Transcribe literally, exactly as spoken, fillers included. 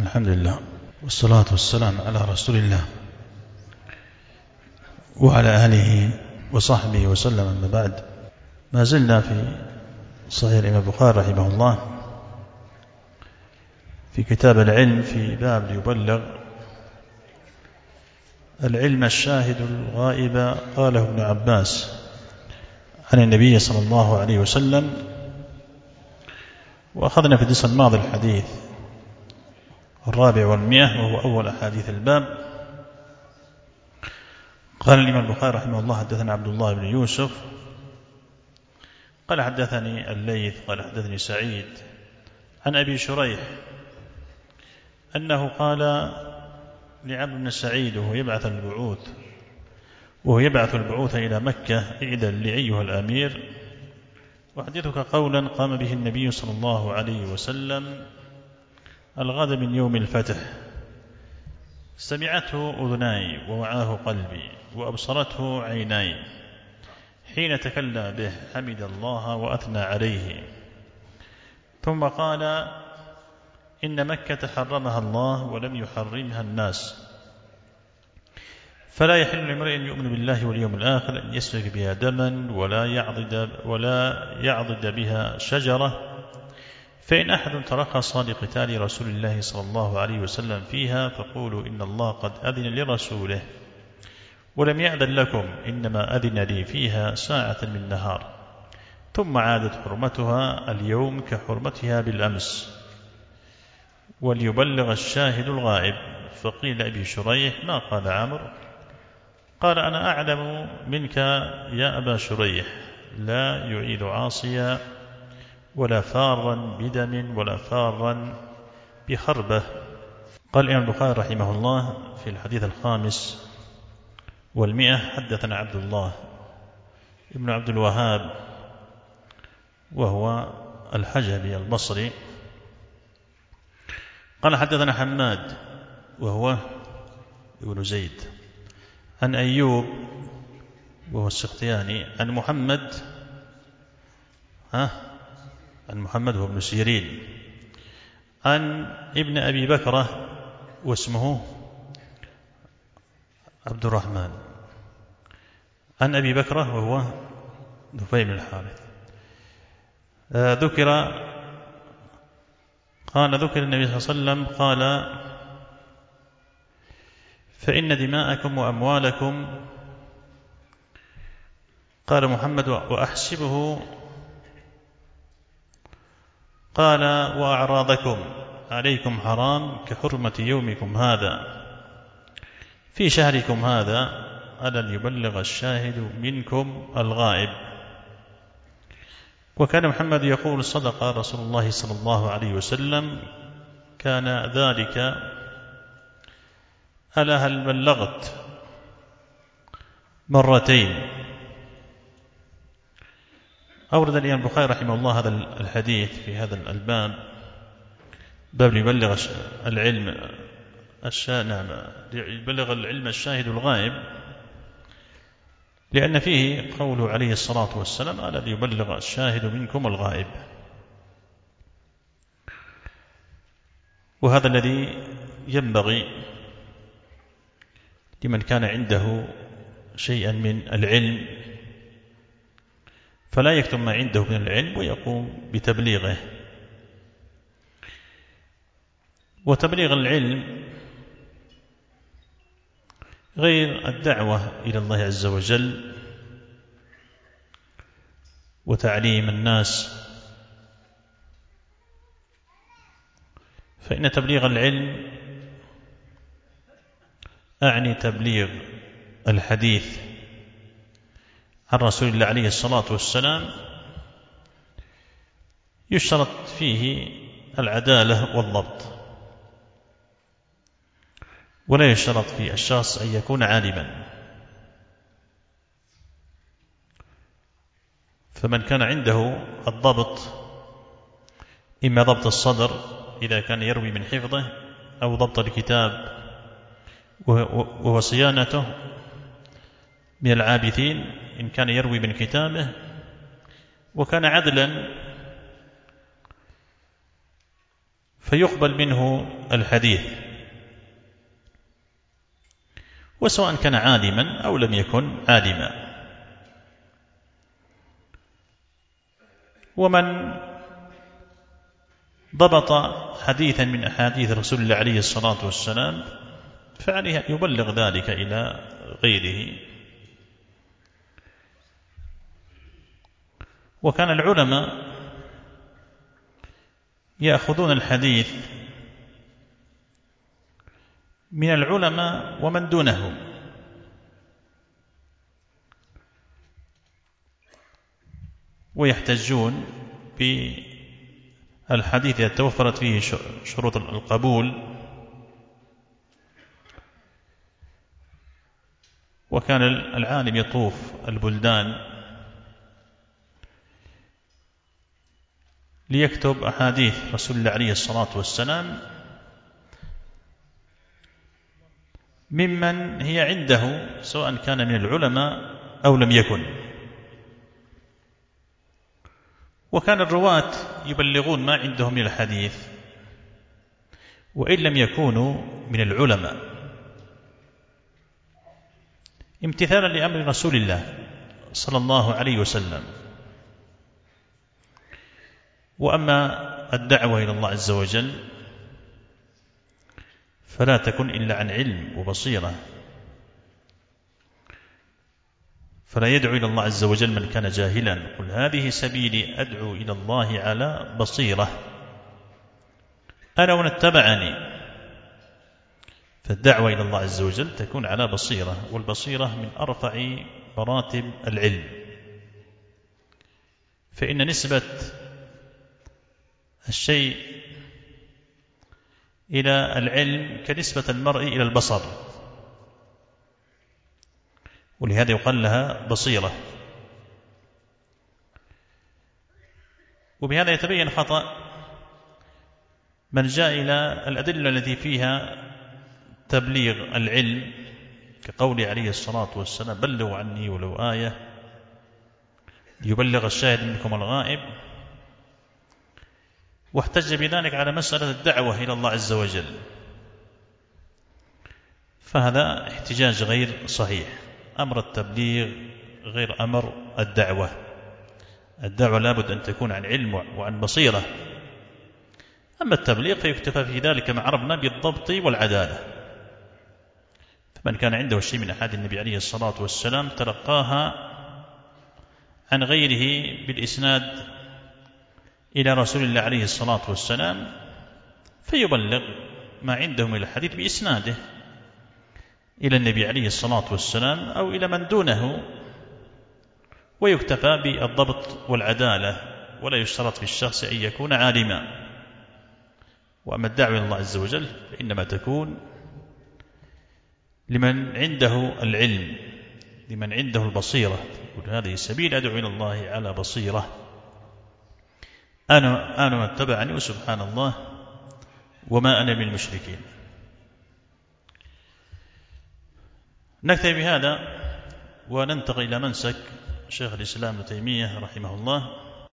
الحمد لله والصلاة والسلام على رسول الله وعلى آله وصحبه وسلم. أما بعد، ما زلنا في صحيح الإمام البخاري رحمه الله في كتاب العلم، في باب يبلغ العلم الشاهد الغائب. قاله ابن عباس عن النبي صلى الله عليه وسلم. وأخذنا في الدرس الماضي الحديث الرابع والمئة وهو أول أحاديث الباب. قال الإمام البخاري رحمه الله: حدثنا عبد الله بن يوسف قال حدثني الليث قال حدثني سعيد عن أبي شريح أنه قال لعمرو بن سعيد وهو يبعث البعوث وهو يبعث البعوث إلى مكة: اعدل لي أيها الأمير، وحديثك قولا قام به النبي صلى الله عليه وسلم الغد من يوم الفتح، سمعته أذناي ووعاه قلبي وأبصرته عيناي، حين تكلم به حمد الله وأثنى عليه، ثم قال: إن مكة حرمها الله ولم يحرمها الناس، فلا يحل لامرئ يؤمن بالله واليوم الآخر أن يسفك بها دما ولا يعضد, ولا يعضد بها شجرة، فإن أحد ترخص لقتال رسول الله صلى الله عليه وسلم فيها فقولوا إن الله قد أذن لرسوله ولم يأذن لكم، إنما أذن لي فيها ساعة من نهار، ثم عادت حرمتها اليوم كحرمتها بالأمس، وليبلغ الشاهد الغائب. فقيل أبي شريح: ما قال عمرو؟ قال: أنا أعلم منك يا أبا شريح، لا يعيد عاصيا ولا فارا بدم ولا فارا بخربة. قال الإمام البخاري رحمه الله في الحديث الخامس والمئة: حدثنا عبد الله ابن عبد الوهاب وهو الحجبي البصري قال حدثنا حماد وهو ابن زيد عن أيوب وهو السختياني عن محمد ها عن محمد هو ابن سيرين عن ابن أبي بكرة واسمه عبد الرحمن عن أبي بكرة وهو نفيل بن الحارث. آه ذكر قال ذكر النبي صلى الله عليه وسلم قال: فإن دماءكم وأموالكم، قال محمد: وأحسبه، قال: وأعراضكم عليكم حرام كحرمة يومكم هذا في شهركم هذا، ألا ليبلغ الشاهد منكم الغائب. وكان محمد يقول: صدق رسول الله صلى الله عليه وسلم، كان ذلك. ألا هل بلغت مرتين. أورد الإمام البخاري رحمه الله هذا الحديث في هذا الباب، باب يبلغ العلم الشانع يبلغ العلم الشاهد الغائب، لأن فيه قوله عليه الصلاة والسلام: ألا ليبلغ الشاهد منكم الغائب. وهذا الذي ينبغي لمن كان عنده شيئا من العلم، فلا يكتم ما عنده من العلم ويقوم بتبليغه. وتبليغ العلم غير الدعوة إلى الله عز وجل وتعليم الناس، فإن تبليغ العلم أعني تبليغ الحديث عن رسول الله عليه الصلاة والسلام، يشترط فيه العدالة والضبط، ولا يشترط في الشخص أن يكون عالما. فمن كان عنده الضبط، إما ضبط الصدر إذا كان يروي من حفظه، أو ضبط الكتاب وهو صيانته من العابثين إن كان يروي من كتابه، وكان عدلا فيقبل منه الحديث، وسواء كان عالما أو لم يكن عالما. ومن ضبط حديثا من أحاديث رسول الله عليه الصلاة والسلام فعليه أن يبلغ ذلك إلى غيره. وكان العلماء يأخذون الحديث من العلماء ومن دونهم، ويحتجون بالحديث إذا توفرت فيه شروط القبول. وكان العالم يطوف البلدان ليكتب أحاديث رسول الله عليه الصلاة والسلام ممن هي عنده، سواء كان من العلماء أو لم يكن. وكان الرواة يبلغون ما عندهم من الحديث وإن لم يكونوا من العلماء، امتثالا لأمر رسول الله صلى الله عليه وسلم. وأما الدعوة إلى الله عز وجل فلا تكن إلا عن علم وبصيرة، فلا يدعو إلى الله عز وجل من كان جاهلا. قل هذه سبيلي أدعو إلى الله على بصيرة أنا ومن اتبعني. فالدعوة إلى الله عز وجل تكون على بصيرة، والبصيرة من أرفع مراتب العلم، فإن نسبة الشيء إلى العلم كنسبة المرء إلى البصر، ولهذا يقال لها بصيرة. وبهذا يتبين خطأ من جاء إلى الأدلة التي فيها تبليغ العلم كقول عليه الصلاة والسلام بلغوا عني ولو آية ليبلغ الشاهد منكم الغائب، واحتج بذلك على مسألة الدعوة إلى الله عز وجل، فهذا احتجاج غير صحيح. أمر التبليغ غير أمر الدعوة. الدعوة لابد أن تكون عن علم وعن بصيرة، أما التبليغ فيكتفى في ذلك كما عرفنا بالضبط والعدالة. فمن كان عنده شيء من أحاديث النبي عليه الصلاة والسلام تلقاها عن غيره بالإسناد إلى رسول الله عليه الصلاة والسلام فيبلغ ما عنده من الحديث بإسناده إلى النبي عليه الصلاة والسلام أو إلى من دونه، ويكتفى بالضبط والعدالة، ولا يشترط في الشخص أن يكون عالما. وأما الدعوة إلى الله عز وجل فإنما تكون لمن عنده العلم، لمن عنده البصيرة. يقول هذه سبيل أدعو إلى الله على بصيرة أنا أنا من اتبعني وسبحان الله وما أنا من المشركين. نكتفي بهذا وننتقل إلى منسك شيخ الإسلام ابن تيمية رحمه الله